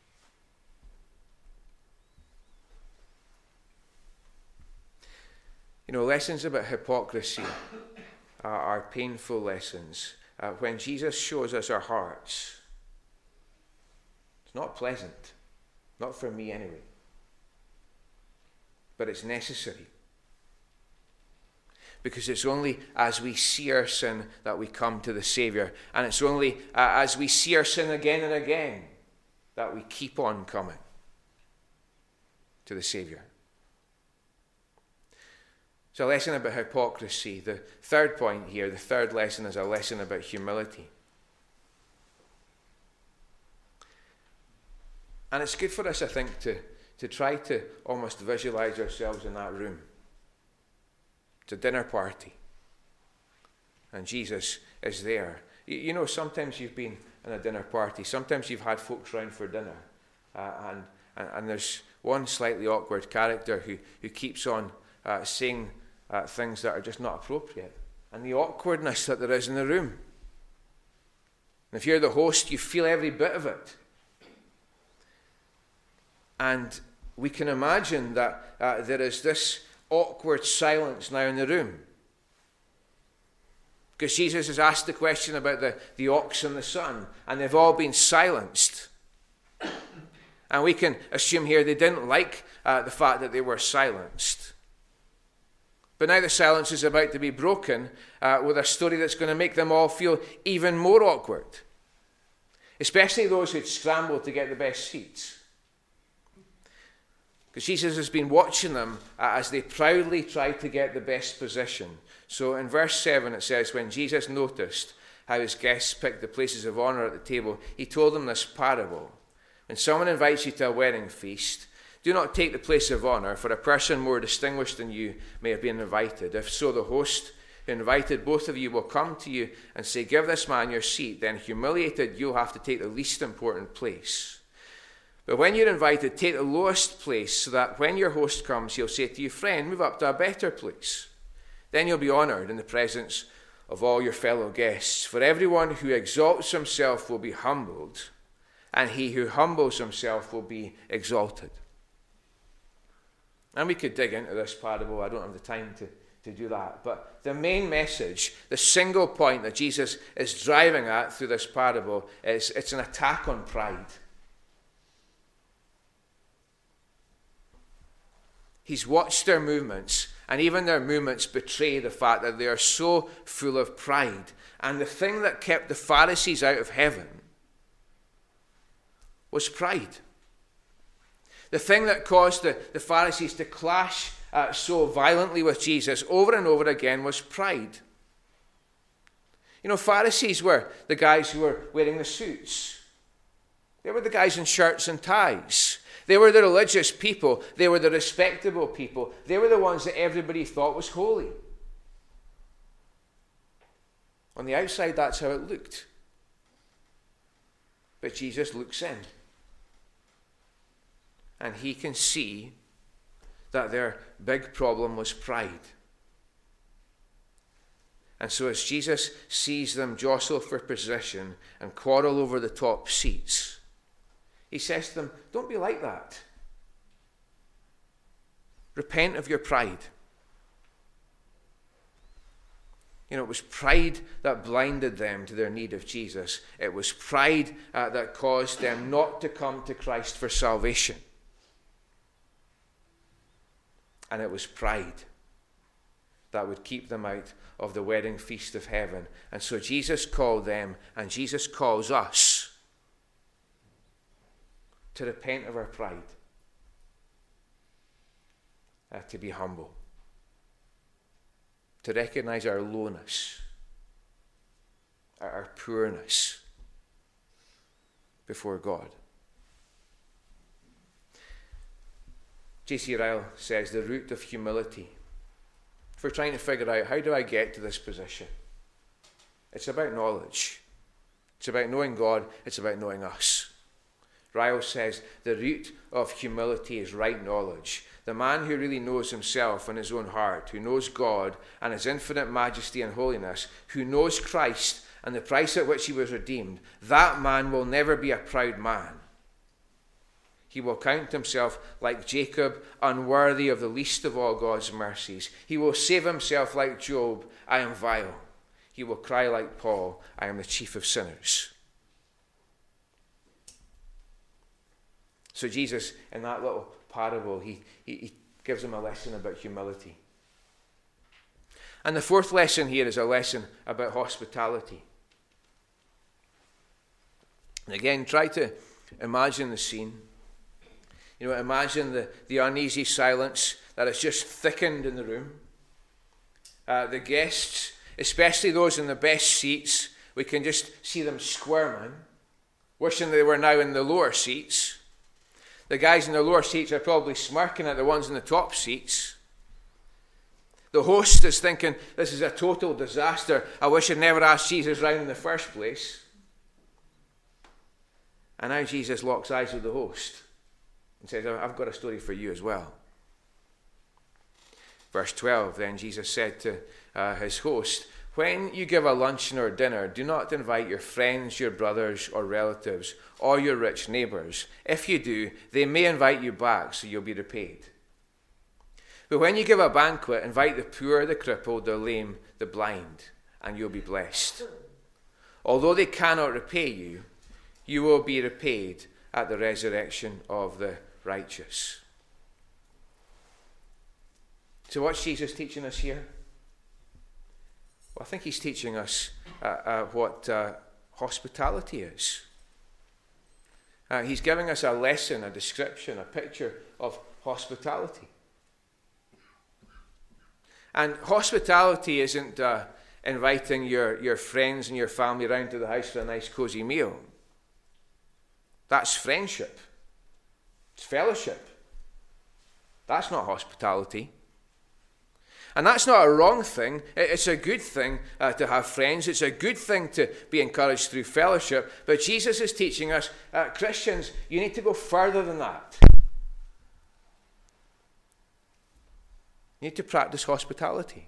You know, lessons about hypocrisy are painful lessons. When Jesus shows us our hearts, it's not pleasant. Not for me anyway. But it's necessary. Because it's only as we see our sin that we come to the Saviour. And it's only as we see our sin again and again that we keep on coming to the Saviour. It's a lesson about hypocrisy. The third point here, the third lesson, is a lesson about humility. And it's good for us, I think, to try to almost visualize ourselves in that room. It's a dinner party. And Jesus is there. You know, sometimes you've been in a dinner party. Sometimes you've had folks round for dinner. And there's one slightly awkward character who keeps on saying things that are just not appropriate. And the awkwardness that there is in the room. And if you're the host, you feel every bit of it. And we can imagine that there is this awkward silence now in the room. Because Jesus has asked the question about the ox and the son, and they've all been silenced. And we can assume here they didn't like the fact that they were silenced. But now the silence is about to be broken with a story that's going to make them all feel even more awkward. Especially those who'd scrambled to get the best seats. Because Jesus has been watching them as they proudly tried to get the best position. So in verse 7 it says, when Jesus noticed how his guests picked the places of honor at the table, he told them this parable. When someone invites you to a wedding feast, do not take the place of honor, for a person more distinguished than you may have been invited. If so, the host who invited both of you will come to you and say, give this man your seat. Then humiliated, you'll have to take the least important place. But when you're invited, take the lowest place, so that when your host comes, he'll say to you, friend, move up to a better place. Then you'll be honored in the presence of all your fellow guests. For everyone who exalts himself will be humbled, and he who humbles himself will be exalted. And we could dig into this parable. I don't have the time to do that. But the main message, the single point that Jesus is driving at through this parable is it's an attack on pride. He's watched their movements, and even their movements betray the fact that they are so full of pride. And the thing that kept the Pharisees out of heaven was pride. The thing that caused the Pharisees to clash so violently with Jesus over and over again was pride. You know, Pharisees were the guys who were wearing the suits. They were the guys in shirts and ties. They were the religious people. They were the respectable people. They were the ones that everybody thought was holy. On the outside, that's how it looked. But Jesus looks in. And he can see that their big problem was pride. And so as Jesus sees them jostle for position and quarrel over the top seats, he says to them, don't be like that. Repent of your pride. You know, it was pride that blinded them to their need of Jesus. It was pride that caused them not to come to Christ for salvation. And it was pride that would keep them out of the wedding feast of heaven. And so Jesus called them, and Jesus calls us to repent of our pride, to be humble, to recognize our lowness, our poorness before God. J.C. Ryle says the root of humility, if we're trying to figure out how do I get to this position, it's about knowledge. It's about knowing God. It's about knowing us. Ryle says, the root of humility is right knowledge. The man who really knows himself and his own heart, who knows God and his infinite majesty and holiness, who knows Christ and the price at which he was redeemed, that man will never be a proud man. He will count himself like Jacob, unworthy of the least of all God's mercies. He will save himself like Job, I am vile. He will cry like Paul, I am the chief of sinners. So Jesus, in that little parable, he gives him a lesson about humility. And the fourth lesson here is a lesson about hospitality. And again, try to imagine the scene. You know, imagine the uneasy silence that has just thickened in the room. The guests, especially those in the best seats, we can just see them squirming, wishing they were now in the lower seats. The guys in the lower seats are probably smirking at the ones in the top seats. The host is thinking, this is a total disaster. I wish I'd never asked Jesus round in the first place. And now Jesus locks eyes with the host and says, I've got a story for you as well. Verse 12, then Jesus said to his host, when you give a luncheon or dinner, do not invite your friends, your brothers or relatives, or your rich neighbors. If you do, they may invite you back, so you'll be repaid. But when you give a banquet, invite the poor, the crippled, the lame, the blind, and you'll be blessed. Although they cannot repay you, you will be repaid at the resurrection of the righteous. So what's Jesus teaching us here? Well, I think he's teaching us what hospitality is. He's giving us a lesson, a description, a picture of hospitality. And hospitality isn't inviting your friends and your family around to the house for a nice cozy meal. That's friendship. It's fellowship. That's not hospitality. And that's not a wrong thing. It's a good thing to have friends. It's a good thing to be encouraged through fellowship. But Jesus is teaching us, Christians, you need to go further than that. You need to practice hospitality,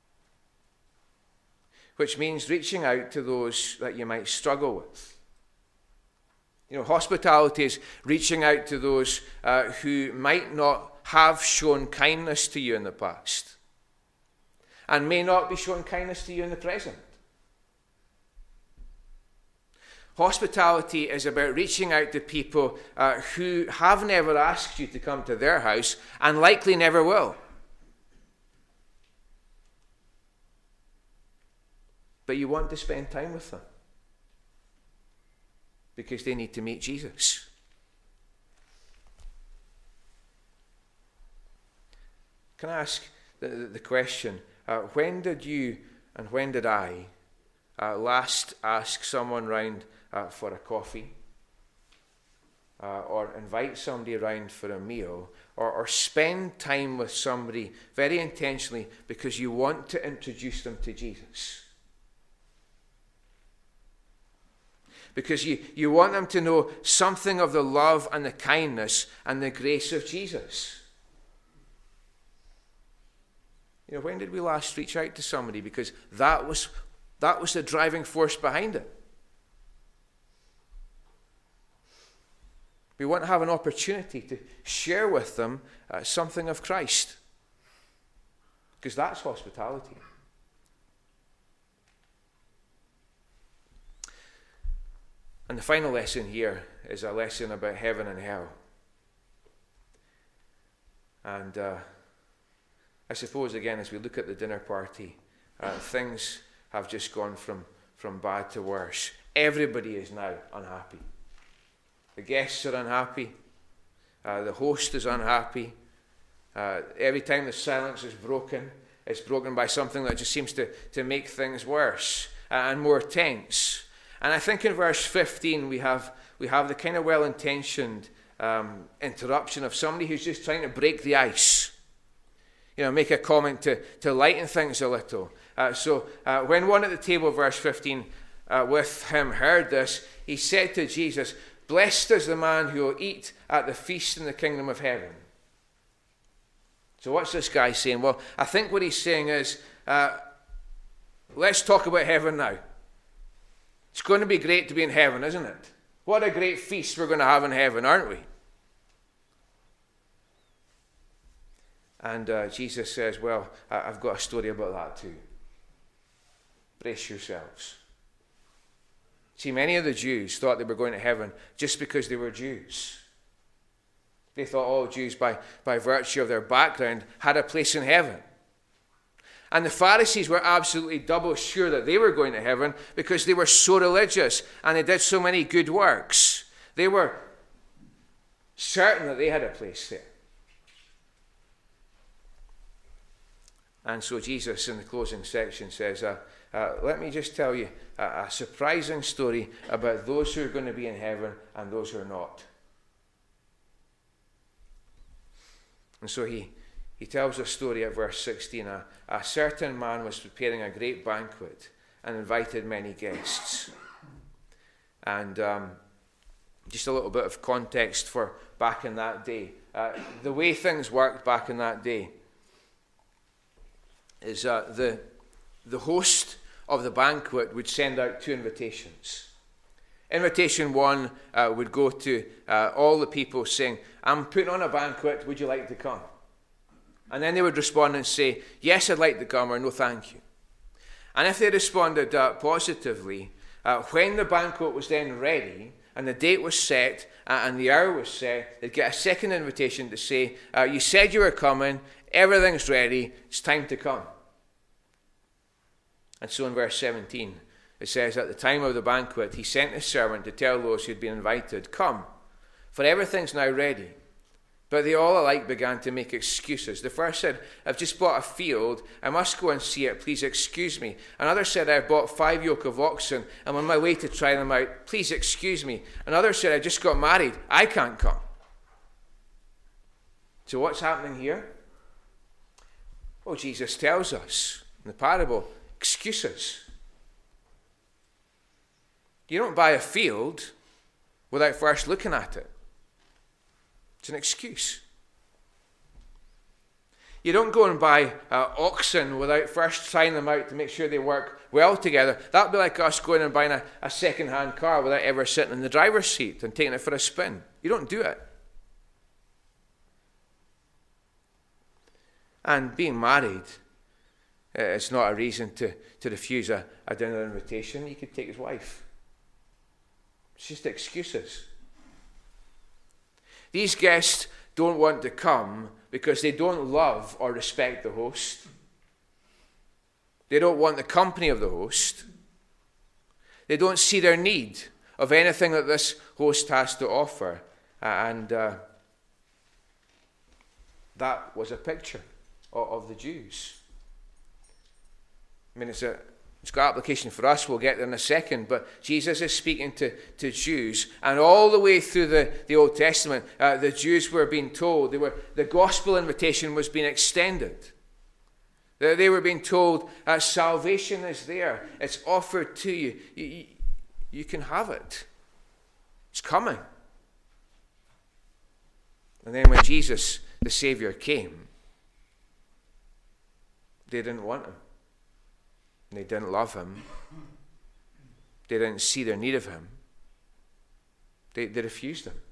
which means reaching out to those that you might struggle with. You know, hospitality is reaching out to those who might not have shown kindness to you in the past, and may not be showing kindness to you in the present. Hospitality is about reaching out to people who have never asked you to come to their house and likely never will. But you want to spend time with them because they need to meet Jesus. Can I ask the question, when did you and when did I last ask someone round for a coffee, or invite somebody around for a meal, or spend time with somebody very intentionally because you want to introduce them to Jesus? Because you want them to know something of the love and the kindness and the grace of Jesus. You know, when did we last reach out to somebody? Because that was the driving force behind it. We want to have an opportunity to share with them something of Christ. Because that's hospitality. And the final lesson here is a lesson about heaven and hell. And I suppose, again, as we look at the dinner party, things have just gone from bad to worse. Everybody is now unhappy. The guests are unhappy. The host is unhappy. Every time the silence is broken, it's broken by something that just seems to make things worse and more tense. And I think in verse 15 we have the kind of well-intentioned interruption of somebody who's just trying to break the ice. You know, make a comment to lighten things a little. So when one at the table, verse 15, with him heard this, he said to Jesus, Blessed is the man who will eat at the feast in the kingdom of heaven. So what's this guy saying? Well, I think what he's saying is, let's talk about heaven now. It's going to be great to be in heaven, isn't it? What a great feast we're going to have in heaven, aren't we? And Jesus says, well, I've got a story about that too. Brace yourselves. See, many of the Jews thought they were going to heaven just because they were Jews. They thought all Jews, by virtue of their background, had a place in heaven. And the Pharisees were absolutely double sure that they were going to heaven because they were so religious and they did so many good works. They were certain that they had a place there. And so Jesus, in the closing section, says, let me just tell you a surprising story about those who are going to be in heaven and those who are not. And so he tells a story at verse 16. A certain man was preparing a great banquet and invited many guests. And just a little bit of context for back in that day. The way things worked back in that day is the host of the banquet would send out 2 invitations. Invitation 1 would go to all the people saying, I'm putting on a banquet, would you like to come? And then they would respond and say, yes, I'd like to come, or no, thank you. And if they responded positively, when the banquet was then ready, and the date was set, and the hour was set, they'd get a second invitation to say, you said you were coming, everything's ready, it's time to come. And so in verse 17, it says, at the time of the banquet, he sent his servant to tell those who had been invited, come, for everything's now ready. But they all alike began to make excuses. The first said, I've just bought a field, I must go and see it, please excuse me. Another said, I've bought 5 yoke of oxen, I'm on my way to try them out, please excuse me. Another said, I just got married, I can't come. So what's happening here? Well, Jesus tells us in the parable, excuses. You don't buy a field without first looking at it. It's an excuse. You don't go and buy oxen without first trying them out to make sure they work well together. That would be like us going and buying a second-hand car without ever sitting in the driver's seat and taking it for a spin. You don't do it. And being married, it's not a reason to refuse a dinner invitation. You could take his wife. It's just excuses. These guests don't want to come because they don't love or respect the host. They don't want the company of the host. They don't see their need of anything that this host has to offer. And that was a picture of the Jews. I mean, it's got application for us. We'll get there in a second. But Jesus is speaking to Jews. And all the way through the Old Testament, the Jews were being told, the gospel invitation was being extended. They were being told, salvation is there. It's offered to you. You can have it. It's coming. And then when Jesus, the Savior, came, they didn't want him. They didn't love him. They didn't see their need of him. They refused him.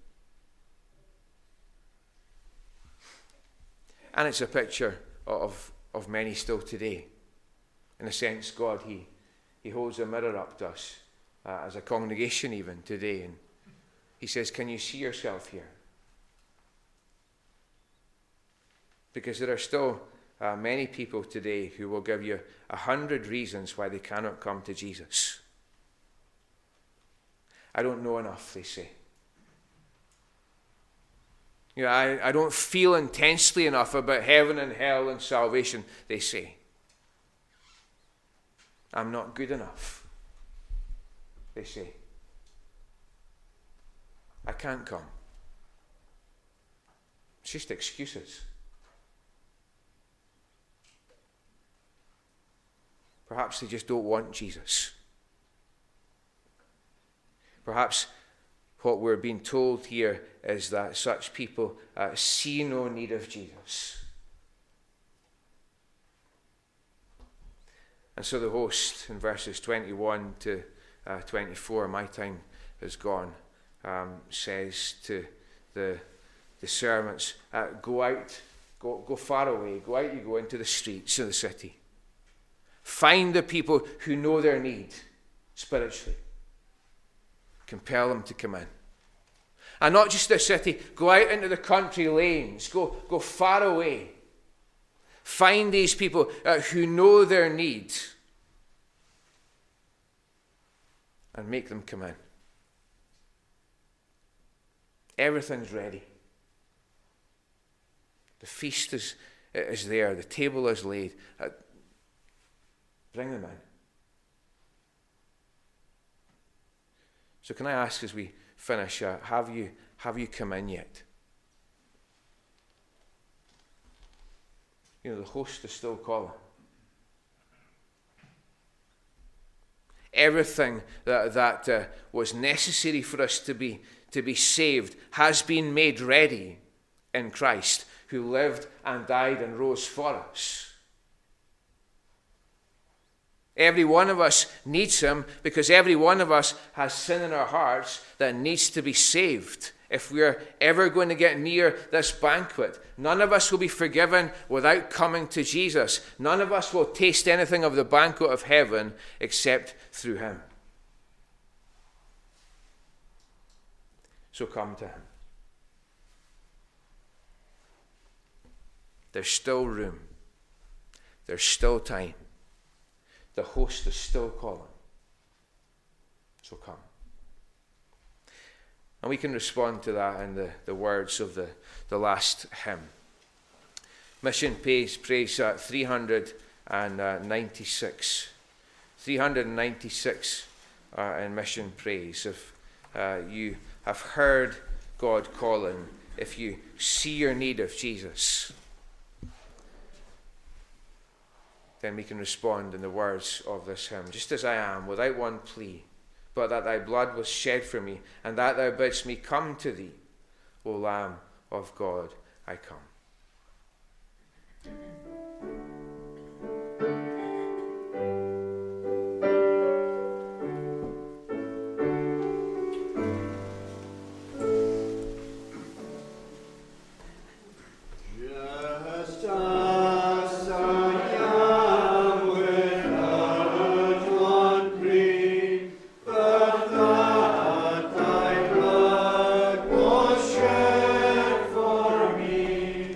And it's a picture of many still today. In a sense, God, he holds a mirror up to us as a congregation even today. And he says, can you see yourself here? Because there are still many people today who will give you 100 reasons why they cannot come to Jesus. I don't know enough, they say. You know, I don't feel intensely enough about heaven and hell and salvation, they say. I'm not good enough, they say. I can't come. It's just excuses. Perhaps they just don't want Jesus. Perhaps what we're being told here is that such people see no need of Jesus. And so the host in verses 21 to 24, my time is gone, says to the servants, go out, go far away, go out, you go into the streets of the city. Find the people who know their need spiritually. Compel them to come in. And not just the city, go out into the country lanes, go far away. Find these people who know their need and make them come in. Everything's ready. The feast is there. The table is laid. Bring them in. So can I ask as we finish, have you come in yet? You know, the host is still calling. Everything that was necessary for us to be saved has been made ready in Christ, who lived and died and rose for us. Every one of us needs him because every one of us has sin in our hearts that needs to be saved. If we're ever going to get near this banquet, none of us will be forgiven without coming to Jesus. None of us will taste anything of the banquet of heaven except through him. So come to him. There's still room. There's still time. The host is still calling. So come. And we can respond to that in the words of the last hymn. Mission praise 396. 396 in mission praise. If you have heard God calling, if you see your need of Jesus, then we can respond in the words of this hymn. Just as I am, without one plea, but that thy blood was shed for me, and that thou bidst me come to thee, O Lamb of God, I come. For me.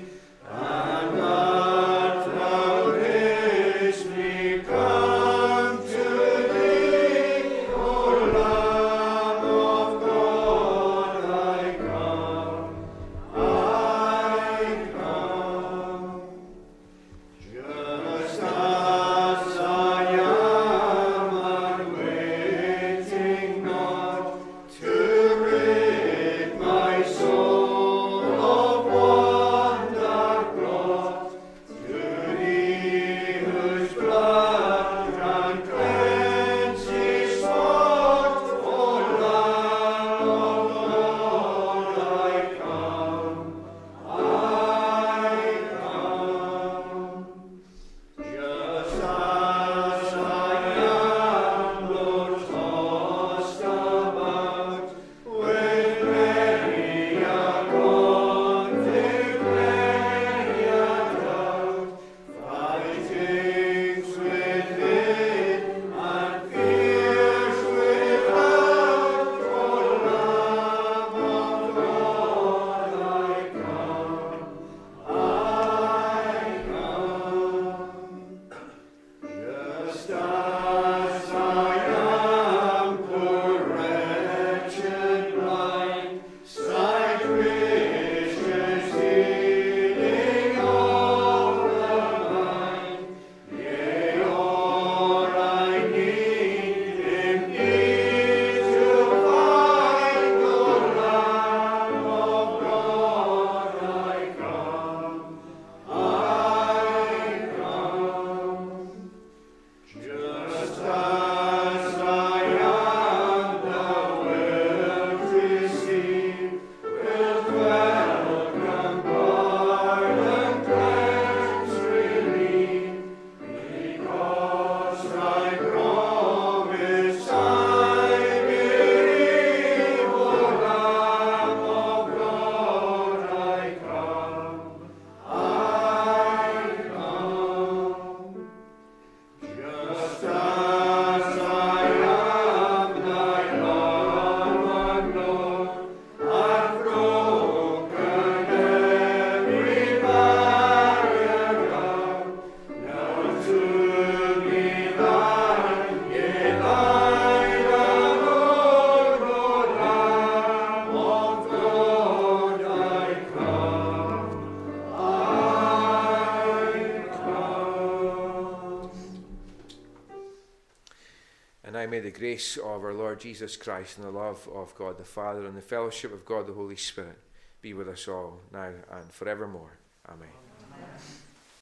And now may the grace of our Lord Jesus Christ and the love of God the Father and the fellowship of God the Holy Spirit be with us all now and forevermore. Amen.